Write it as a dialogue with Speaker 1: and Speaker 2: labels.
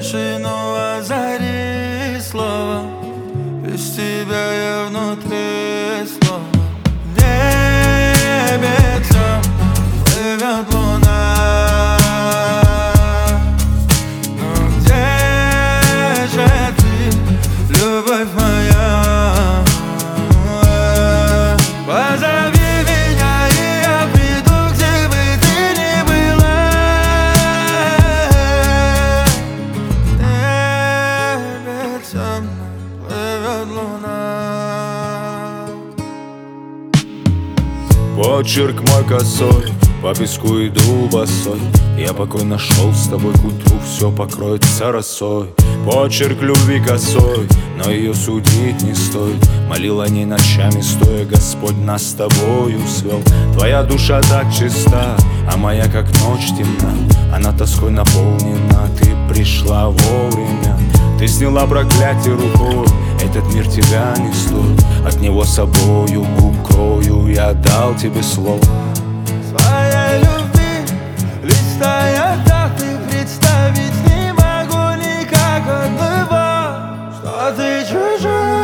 Speaker 1: тишину озари слова. Без тебя я внутри слова. В небе там плывет луна. Но где же ты, любовь моя? Позови меня, и я приду, где бы ты ни была. В небе там плывет луна.
Speaker 2: Почерк мой косой, по песку иду босой. Я покой нашел, с тобой к утру все покроется росой. Почерк любви косой, но ее судить не стоит. Молил о ней ночами стоя, Господь нас с тобою свел. Твоя душа так чиста, а моя как ночь темна. Она тоской наполнена, ты пришла вовремя. Ты сняла проклятие рукой, этот мир тебя не стоит. От него собою укрою, я дал тебе слово.
Speaker 1: Своей любви листая даты, представить не могу никак отбывать, что ты чужой.